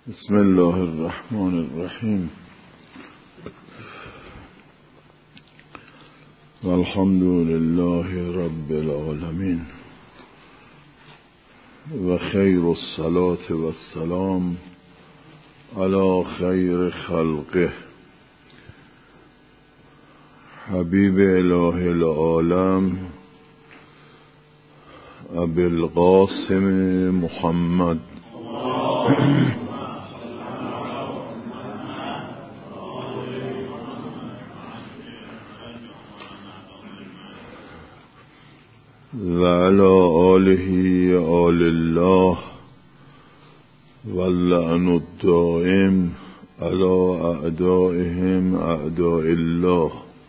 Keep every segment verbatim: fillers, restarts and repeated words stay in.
بسم الله الرحمن الرحیم والحمد لله رب العالمین و خیر الصلاة و السلام علی خیر خلقه حبیب اله العالم ابی القاسم محمد و علی آله آل الله واللعن الدائم علی اعدائهم اعداء الله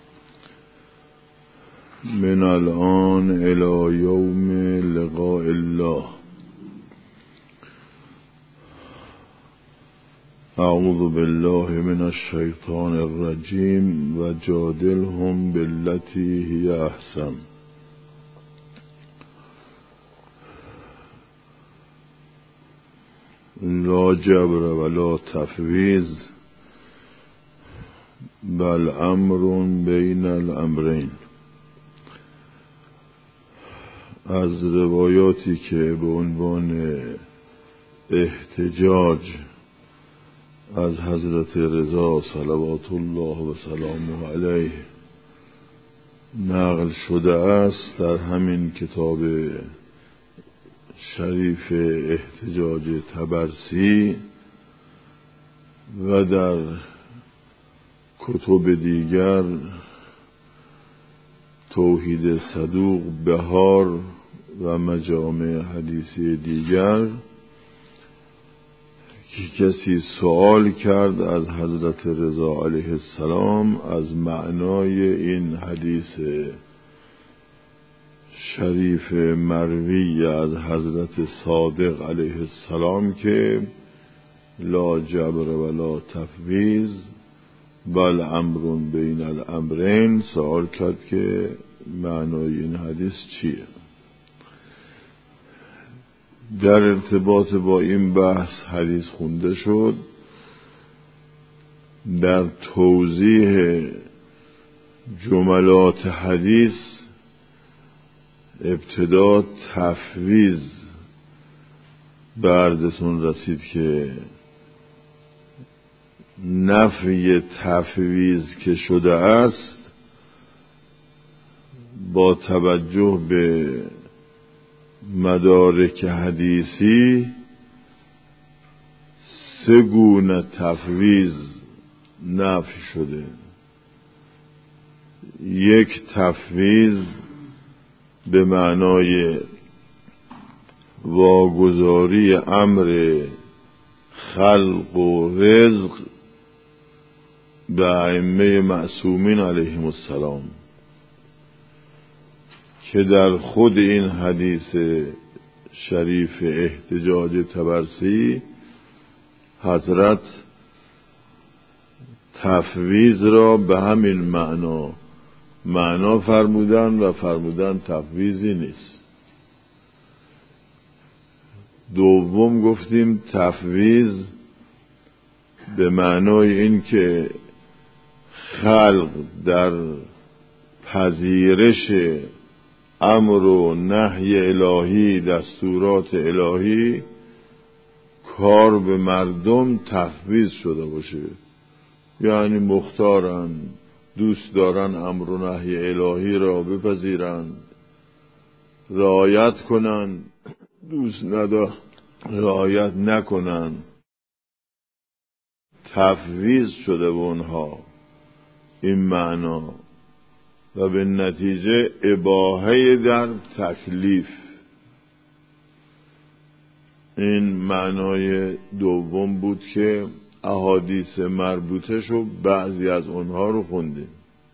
من الان الی یوم لقاء الله. اعوذ بالله من الشیطان الرجیم و جادلهم بالتی هی احسن. لا جبر ولا تفویض بل امر بین الامرین. از روایاتی که به عنوان احتجاج از حضرت رضا صلوات الله و سلامه علیه نقل شده است در همین کتاب شریف احتجاج طبرسی و در کتب دیگر توحید صدوق بهار و مجامع حدیثی دیگر که کسی سوال کرد از حضرت رضا علیه السلام از معنای این حدیث شریف مروی از حضرت صادق علیه السلام که لا جبر ولا تفویض بل امر بین الامرین، سوال کرد که معنای این حدیث چیه. در ارتباط با این بحث حدیث خونده شد. در توضیح جملات حدیث ابتدا تفویض به عرضتون رسید که نفی تفویض که شده است با توجه به مدارک حدیثی سه گونه تفویض نفی شده. یک تفویض به معنای واگذاری امر خلق و رزق به ائمه معصومین علیهم السلام که در خود این حدیث شریف احتجاج طبرسی حضرت تفویض را به همین معنا معنا فرمودن و فرمودن تفویضی نیست. دوم گفتیم تفویض به معنای این که خلق در پذیرش امر و نهی الهی، دستورات الهی، کار به مردم تفویض شده باشه، یعنی مختارن، دوست دارن امر و نهی الهی را بپذیرن، رعایت کنن، دوست ندارن رعایت نکنن. تفویض شده به اونها این معنا و به نتیجه اباحه در تکلیف. این معنای دوم بود که احادیث مربوطه شو بعضی از اونها رو خوندیم.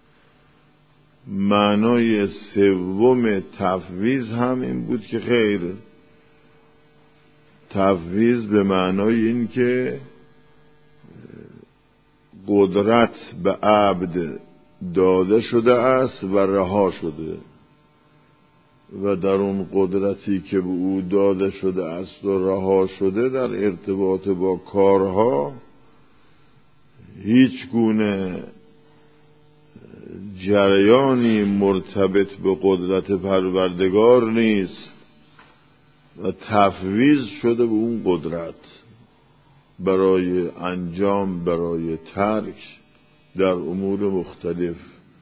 معنای سوم تفویض هم این بود که خیر، تفویض به معنای این که قدرت به عبد داده شده است و رها شده. و در اون قدرتی که به او داده شده است و رها شده در ارتباط با کارها هیچ گونه جریانی مرتبط به قدرت پروردگار نیست و تفویض شده به اون قدرت برای انجام، برای ترک در امور مختلف.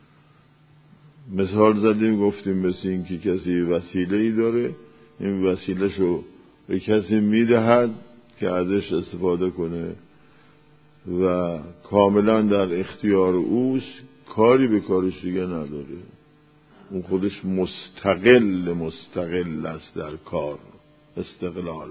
مثال زدیم گفتیم مثل این که کسی وسیله‌ای داره، این وسیله‌شو به کسی میدهد که ازش استفاده کنه و کاملا در اختیار اوست، کاری به کارش دیگه نداره، اون خودش مستقل مستقل است در کار، استقلال.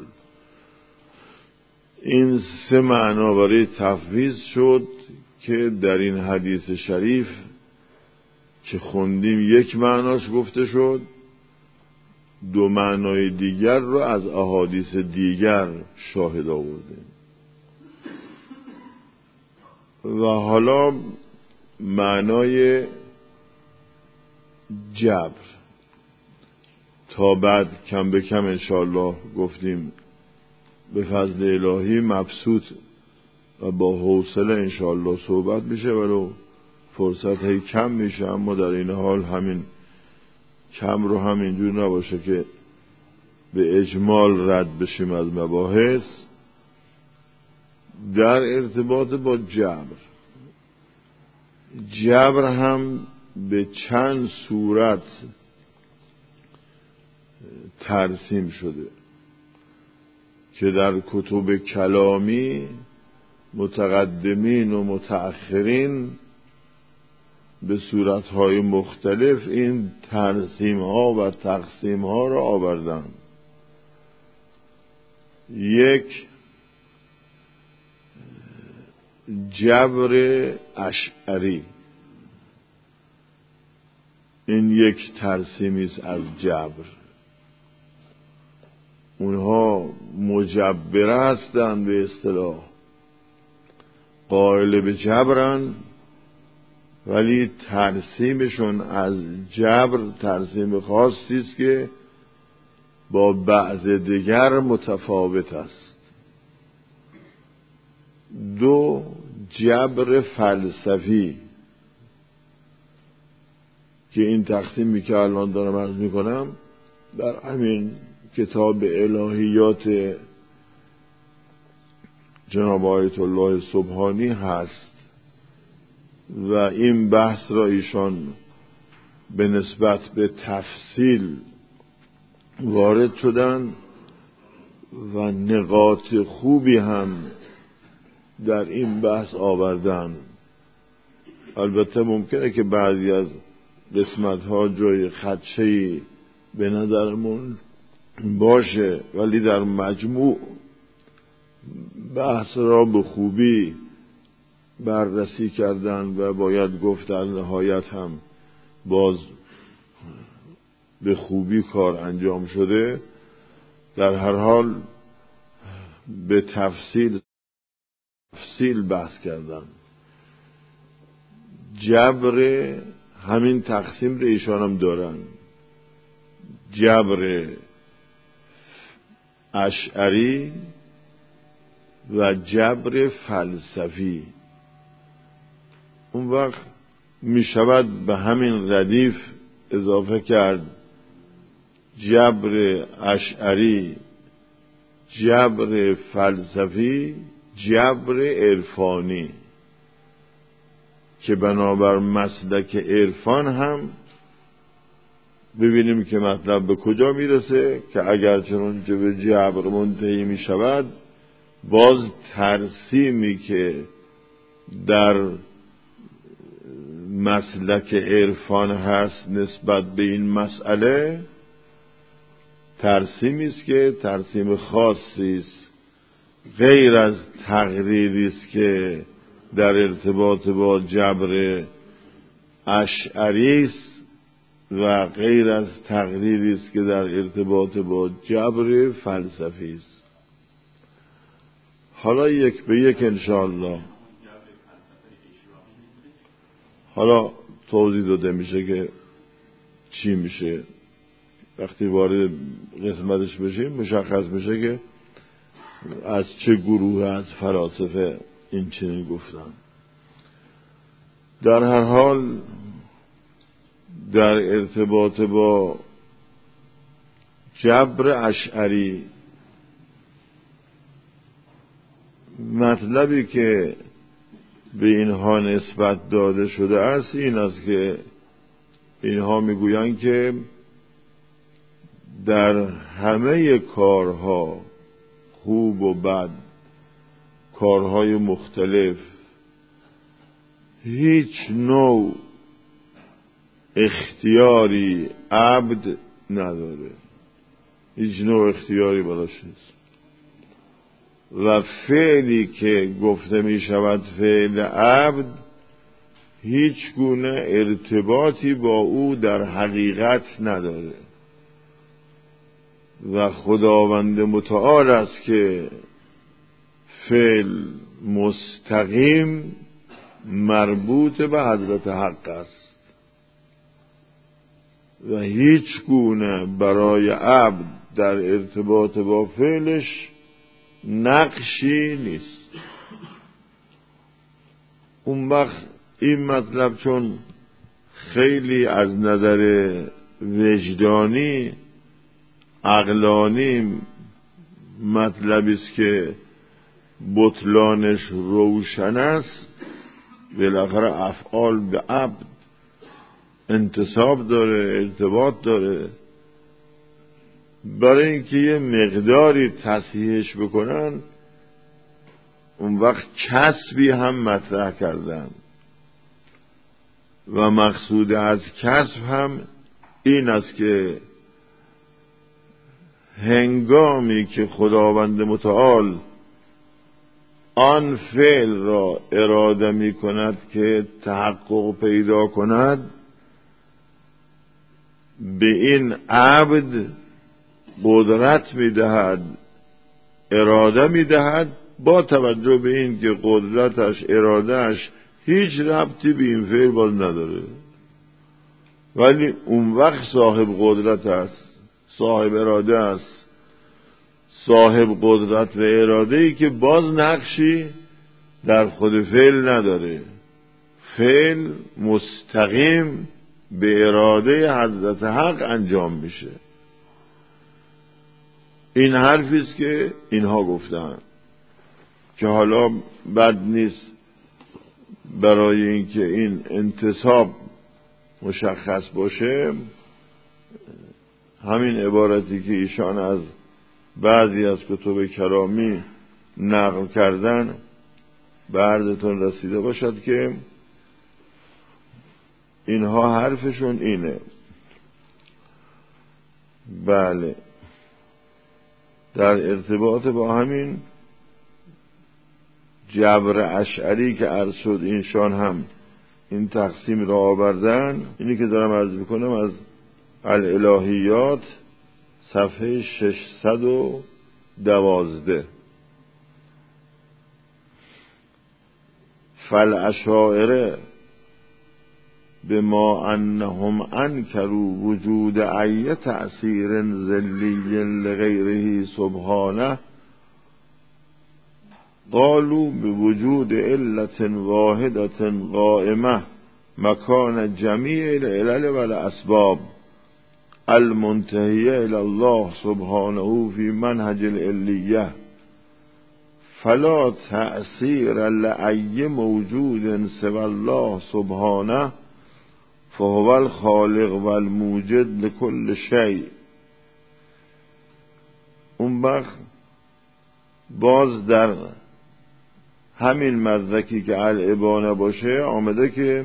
این سه معنا برای تفویض شد که در این حدیث شریف که خوندیم یک معناش گفته شد، دو معنای دیگر رو از احادیث دیگر شاهد آوردیم. و حالا معنای جبر تا بعد کم به کم انشاءالله گفتیم به فضل الهی مبسوط و با حوصله انشاءالله صحبت میشه، ولو فرصت هی کم میشه، اما در این حال همین کم رو همینجور نباشه که به اجمال رد بشیم از مباحث. در ارتباط با جبر، جبر هم به چند صورت ترسیم شده که در کتب کلامی متقدمین و متأخرین به صورتهای مختلف این ترسیم ها و تقسیم ها را آوردن. یک، جبر اشعری، این یک ترسیمی است از جبر. اونها مجبره هستند، به اصطلاح قائل به جبرن، ولی ترسیمشون از جبر ترسیم خاصی است که با بعض دیگر متفاوت است. دو، جبر فلسفی که این تقسیمی که الان دارم عرض میکنم در همین کتاب الهیات جناب آیت الله سبحانی هست و این بحث را ایشان به نسبت به تفصیل وارد شدن و نقاط خوبی هم در این بحث آوردن. البته ممکنه که بعضی از قسمت ها جای خدشه‌ای به نظرمون باشه، ولی در مجموع بحث را به خوبی بررسی کردن و باید گفت در نهایت هم باز به خوبی کار انجام شده. در هر حال به تفصیل تفصیل بحث کردن. جبر همین تقسیم رو ایشان هم دارن، جبر اشعری و جبر فلسفی. اون وقت می شود به همین ردیف اضافه کرد جبر اشعری، جبر فلسفی، جبر عرفانی، که بنابر مسلک عرفان هم ببینیم که مطلب به کجا میرسه که اگر چنانچه به جبر منتهی می شود، باز ترسیمی که در مسلک عرفان هست نسبت به این مسئله ترسیمی است که ترسیم خاصی است، غیر از تقریری است که در ارتباط با جبر اشعری است و غیر از تقریری است که در ارتباط با جبر فلسفی است. حالا یک به یک انشاءالله حالا توضیح داده میشه که چی میشه وقتی وارد قسمتش بشیم مشخص بشه که از چه گروه از فلاسفه این چنین گفتن. در هر حال در ارتباط با جبر اشعری مطلبی که به اینها نسبت داده شده است این است که اینها میگویند که در همه کارها خوب و بد، کارهای مختلف، هیچ نوع اختیاری عبد نداره، هیچ نوع اختیاری براش نیست و فعلی که گفته می شود فعل عبد هیچ گونه ارتباطی با او در حقیقت نداره و خداوند متعال است که فعل مستقیم مربوط به حضرت حق است و هیچ گونه برای عبد در ارتباط با فعلش نقشی نیست. اون وقت این مطلب چون خیلی از نظر وجدانی عقلانی مطلبی است که بطلانش روشن است، بالاخره افعال به عبد انتساب داره، ارتباط داره. برای اینکه یه مقداری تصحیحش بکنن اون وقت کسبی هم مطرح کردن و مقصود از کسب هم این است که هنگامی که خداوند متعال آن فعل را اراده می کند که تحقق پیدا کند به این عبد قدرت می دهد، اراده می دهد، با توجه به این که قدرتش، ارادهش هیچ ربطی به این فعل باز نداره، ولی اون وقت صاحب قدرت است، صاحب اراده است، صاحب قدرت و اراده‌ای که باز نقشی در خود فعل نداره. فعل مستقیم به اراده حضرت حق انجام میشه. این حرفی است که اینها گفتن که حالا بد نیست برای اینکه این انتصاب مشخص باشه همین عبارتی که ایشان از بعضی از کتب کرامی نقل کردن به عرضتون رسیده باشد که اینها حرفشون اینه. بله، در ارتباط با همین جبر اشعری که عرض شد اینشان هم این تقسیم را آوردن. اینی که دارم عرض بکنم از الالهیات صفحه ششصد و دوازده. فالاشاعره بما انهم انکروا وجود ای تأثیر ذلی لغیره سبحانه قالوا بوجود علت واحدة قائمة مکان جمیع العلل والاسباب المنتهیه الى الله سبحانه فی منهج العلیه فلا تأثیر لأی موجود سوى الله سبحانه فهو الخالق والموجد لكل شيء. اون وقت باز در همین مدرکی که الابانه باشه آمده که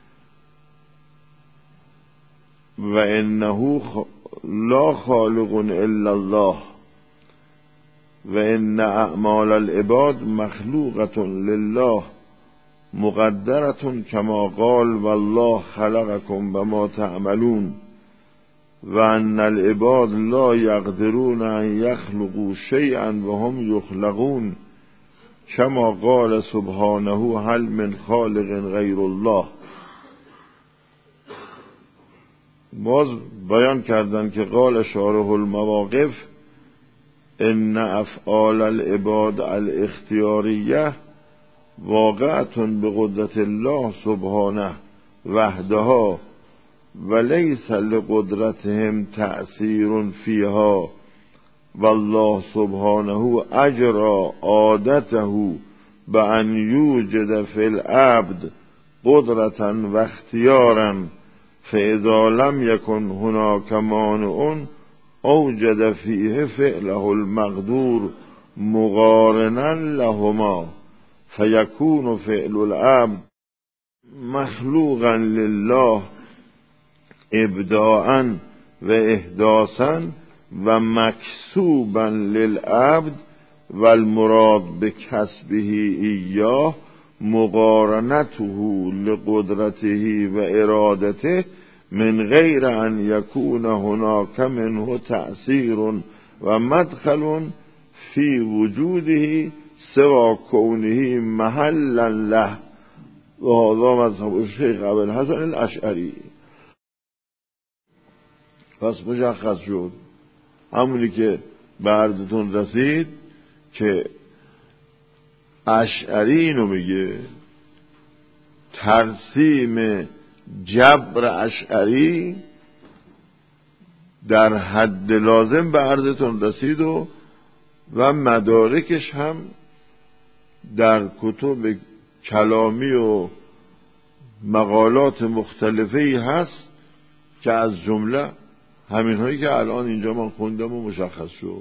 و انه لا خالق الا الله و ان اعمال العباد مخلوقة لله مقدرة كما قال والله خلقكم وما تعملون و ان العباد لا يقدرون ان يخلقوا شيئا وهم يخلقون كما قال سبحانه هل من خالق غیر الله. باز بیان کردن که قال شارح المواقف ان افعال العباد الاختیاریه واقعة بقدرت الله سبحانه وحدها وليس لقدرتهم تأثیر فيها والله سبحانه اجرى عادته بأن يوجد في العبد قدرة واختيارا فإذا لم يكن هناك مانع اوجد فيه فعله المقدور مقارنا لهما فيكون فعل العبد مخلوقا لله ابداعا و احداثا و مکسوبا للعبد و المراد بکسبه ایاه مقارنته لقدرته و ارادته من غیر ان یکون هناک منه تأثیر و مدخل فی وجوده سوا کونه محلا له و هذا مذهب الشیخ ابوالحسن الاشعری. پس مشخص شد همونی که به عرضتون رسید که اشعری اینو میگه، ترسیم جبر اشعری در حد لازم به عرضتون رسید و و مدارکش هم در کتب کلامی و مقالات مختلفی هست که از جمله همین هایی که الان اینجا من خوندم و مشخص شد.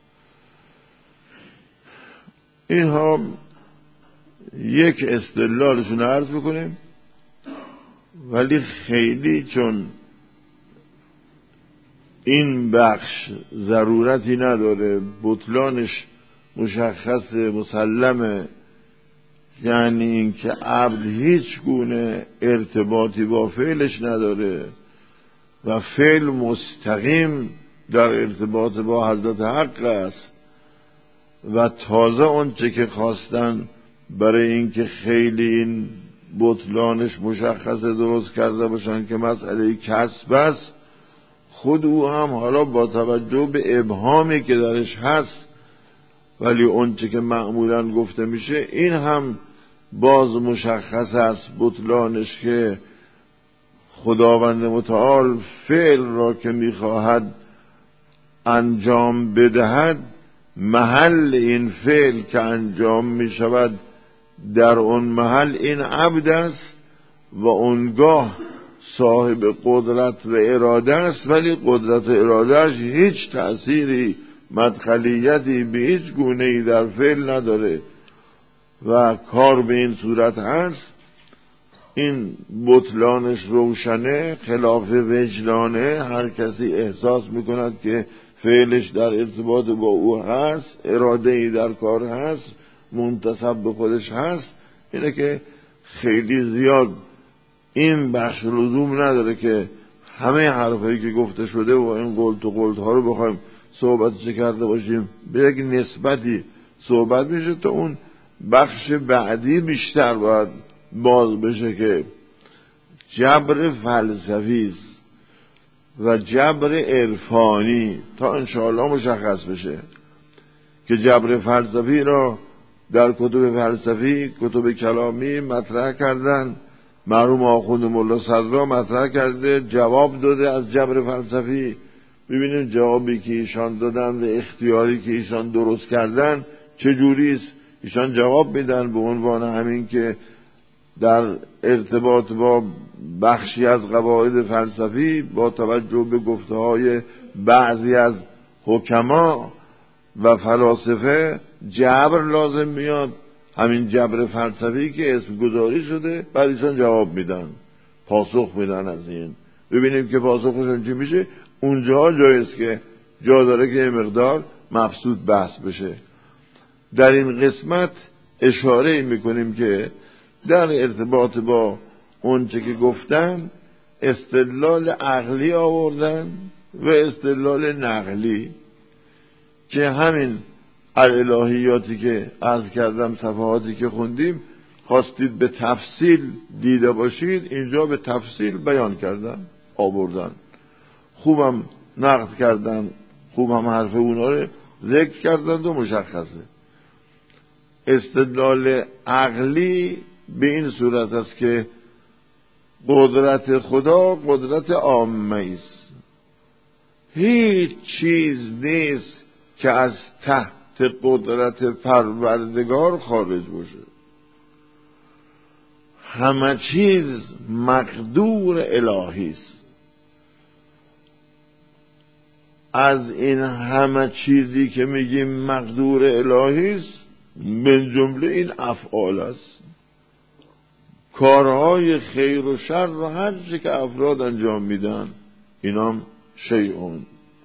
اینها یک استدلالشون عرض بکنیم، ولی خیلی چون این بخش ضرورتی نداره، بطلانش مشخص مسلمه، یعنی این که عبد هیچ گونه ارتباطی با فعلش نداره و فعل مستقیم در ارتباط با حضرت حق است و تازه اونچه که خواستن برای اینکه خیلی این بطلانش مشخص درست کرده باشن که مسئله کسب است، خود او هم حالا با توجه به ابهامی که درش هست ولی اونچه که معمولا گفته میشه این هم باز مشخص است بطلانش که خداوند متعال فعل را که میخواهد انجام بدهد، محل این فعل که انجام میشود در اون محل این عبد است و اونگاه صاحب قدرت و اراده است، ولی قدرت و ارادهش هیچ تأثیری مدخلیتی به هیچ گونه‌ای در فعل نداره و کار به این صورت هست. این بطلانش روشنه، خلاف وجدانه، هر کسی احساس میکند که فعلش در ارتباط با او هست، اراده‌ای در کار هست، منتسب به خودش هست. اینه که خیلی زیاد این بخش لزوم نداره که همه حرفایی که گفته شده و این قلت و قلت ها رو بخوایم صحبتش کرده باشیم، به یک نسبتی صحبت میشه تا اون بخش بعدی بیشتر باید باز بشه که جبر فلسفی است و جبر عرفانی تا انشاءالله مشخص بشه که جبر فلسفی را در کتب فلسفی، کتب کلامی مطرح کردن. مرحوم آخوند ملا صدرا مطرح کرده، جواب داده از جبر فلسفی. ببینیم جوابی که ایشان دادن و اختیاری که ایشان درست کردن چجوری است. ایشان جواب میدن به عنوان همین که در ارتباط با بخشی از قواعد فلسفی با توجه به گفته‌های بعضی از حکما و فلاسفه جبر لازم میاد، همین جبر فلسفی که اسم گذاری شده. بعد ایشان جواب میدن، پاسخ میدن از این. ببینیم که پاسخشون چی میشه. اونجا جایست که جا داره که مقدار مبسوط بحث بشه. در این قسمت اشاره میکنیم که در ارتباط با اونچه که گفتن استدلال عقلی آوردن و استدلال نقلی که همین الالهیاتی که عرض کردم، صفحاتی که خوندیم، خواستید به تفصیل دیده باشید، اینجا به تفصیل بیان کردن آوردن. خوبم نقد کردن، خوبم حرف اونا رو ذکر کردن و مشخصه. استدلال عقلی به این صورت است که قدرت خدا قدرت عامه است، هیچ چیز نیست که از تحت قدرت پروردگار خارج باشه. همه چیز مقدور الهی است. از این همه چیزی که میگیم مقدور الهی است، من جمله این افعال است، کارهای خیر و شر و هر چی که افراد انجام میدن، اینام شیئون،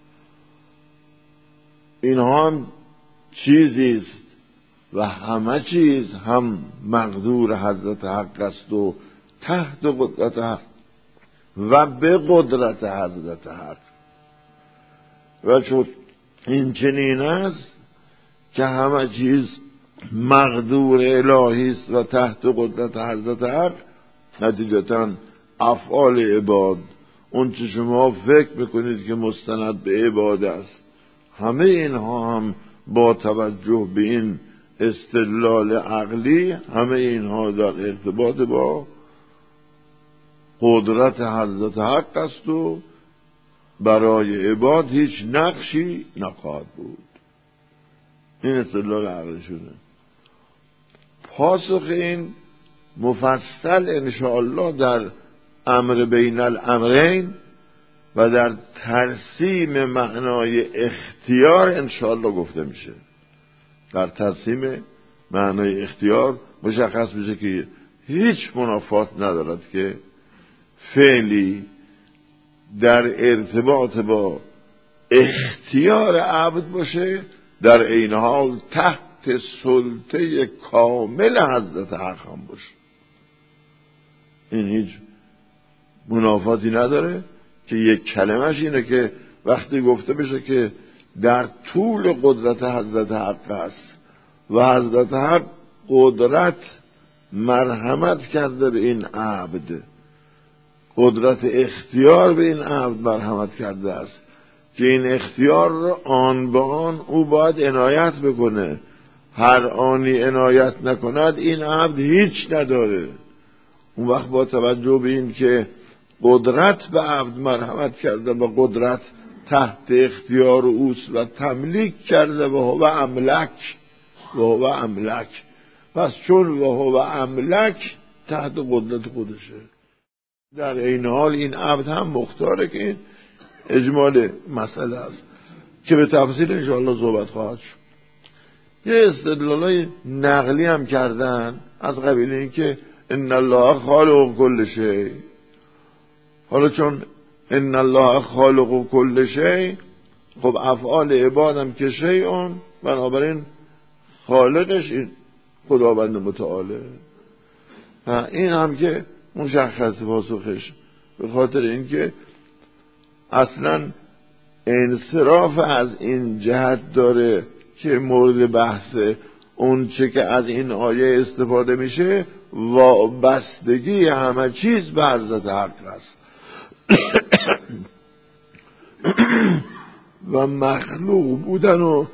اینها هم چیزی است و همه چیز هم مقدور حضرت حق است و تحت قدرت حق و به قدرت حضرت حق. و چون این چنین است که همه چیز مقدور الهی است و تحت قدرت حضرت حق، نتیجتاً افعال عباد، اون چه شما فکر میکنید که مستند به عباد است، همه اینها هم با توجه به این استدلال عقلی، همه اینها در ارتباط با قدرت حضرت حق است و برای عباد هیچ نقشی نخواهد بود. این استدلال عقلی شده. پاسخ این مفصل انشاءالله در امر بین الامرین و در ترسیم معنای اختیار انشاءالله گفته میشه. در ترسیم معنای اختیار مشخص میشه که هیچ منافات ندارد که فعلی در ارتباط با اختیار عبد باشه، در این حال تحت سلطه کامل حضرت حق هم باشه. این هیچ منافاتی نداره که یک کلمش اینه که وقتی گفته بشه که در طول قدرت حضرت حق است و حضرت حق قدرت مرحمت کرده به این عبد، قدرت اختیار به این عبد مرحمت کرده است که این اختیار رو آن به آن او باید عنایت بکنه، هر آنی عنایت نکند این عبد هیچ نداره. اون وقت با توجه به این که قدرت به عبد مرحمت کرده و قدرت تحت اختیار اوست و تملیک کرده و هو املک و هو املک، پس چون و هو املک تحت قدرت خودشه، در این حال این عبد هم مختاره که این اجمال مسئله است که به تفصیل انشاءالله صحبت خواهد شد. یه استدلالای نقلی هم کردن از قبیل این که ان الله خالق کل شیء. حالا چون ان الله خالق کل شیء، خب افعال عبادم که شیئون، بنابراین خالقش این خداوند متعاله. این هم که مشخص پاسخش، به خاطر اینکه اصلا انصراف از این جهت داره که مورد بحث اون چه که از این آیه استفاده میشه وابستگی همه چیز به حضرت حق است و مخلوق بودن و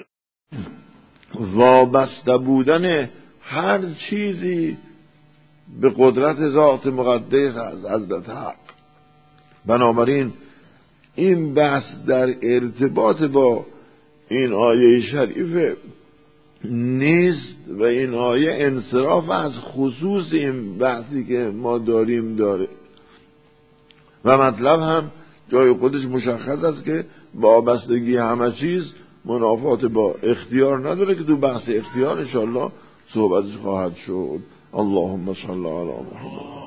وابسته بودن هر چیزی به قدرت ذات مقدس از حضرت حق. بنابراین این بحث در ارتباط با این آیه شریفه نیست و این آیه انصراف از خصوص این بحثی که ما داریم داره و مطلب هم جای خودش مشخص است که وابستگی همه چیز منافات با اختیار نداره که تو بحث اختیار انشاءالله صحبتش خواهد شد. اللهم صل علی محمد.